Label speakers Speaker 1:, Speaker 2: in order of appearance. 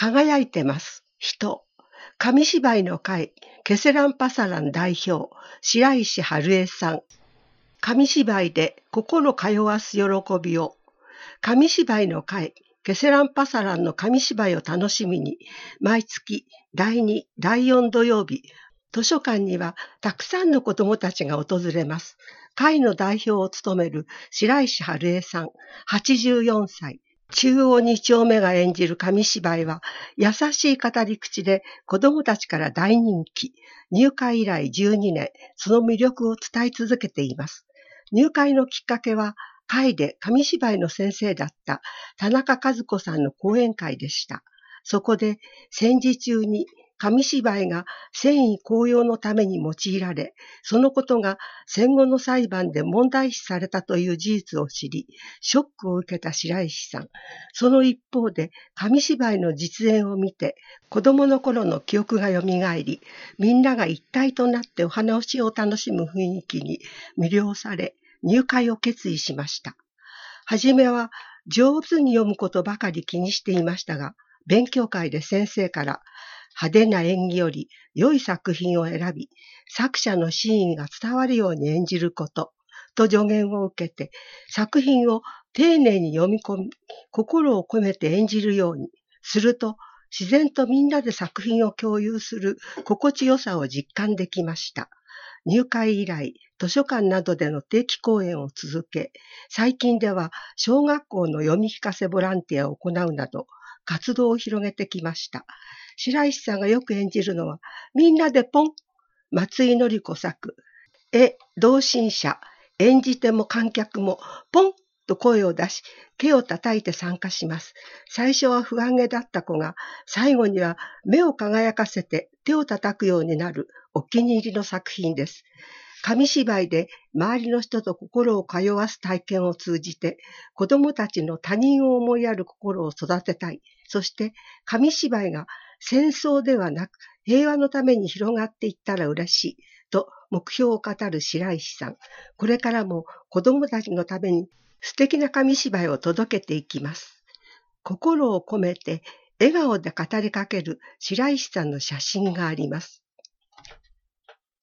Speaker 1: 輝いてます。人。紙芝居の会、ケセランパサラン代表、白石春江さん。紙芝居で心通わす喜びを。紙芝居の会、ケセランパサランの紙芝居を楽しみに、毎月第2、第4土曜日、図書館にはたくさんの子どもたちが訪れます。会の代表を務める白石春江さん、84歳。中央2丁目が演じる紙芝居は、優しい語り口で子どもたちから大人気。入会以来12年、その魅力を伝え続けています。入会のきっかけは、会で紙芝居の先生だった田中和子さんの講演会でした。そこで戦時中に紙芝居が戦意高揚のために用いられ、そのことが戦後の裁判で問題視されたという事実を知り、ショックを受けた白石さん。その一方で紙芝居の実演を見て、子供の頃の記憶が蘇り、みんなが一体となってお話を楽しむ雰囲気に魅了され、入会を決意しました。はじめは上手に読むことばかり気にしていましたが、勉強会で先生から派手な演技より良い作品を選び、作者の真意が伝わるように演じることと助言を受けて、作品を丁寧に読み込み、心を込めて演じるようにすると、自然とみんなで作品を共有する心地よさを実感できました。入会以来、図書館などでの定期講演を続け、最近では小学校の読み聞かせボランティアを行うなど、活動を広げてきました。白石さんがよく演じるのは、みんなでポン、松井紀子作、同心者、演じ手も観客もポンと声を出し、手を叩いて参加します。最初は不安げだった子が、最後には目を輝かせて手を叩くようになるお気に入りの作品です。紙芝居で周りの人と心を通わす体験を通じて、子どもたちの他人を思いやる心を育てたい。そして紙芝居が戦争ではなく平和のために広がっていったら嬉しいと目標を語る白石さん。これからも子どもたちのために素敵な紙芝居を届けていきます。心を込めて笑顔で語りかける白石さんの写真があります。